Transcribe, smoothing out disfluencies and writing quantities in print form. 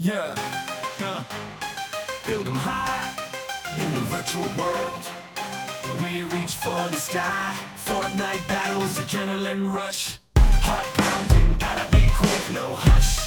Yeah, build 'em high in the virtual world. We reach for the sky. Fortnite battles, adrenaline rush. Heart pounding, gotta be quick, no hush.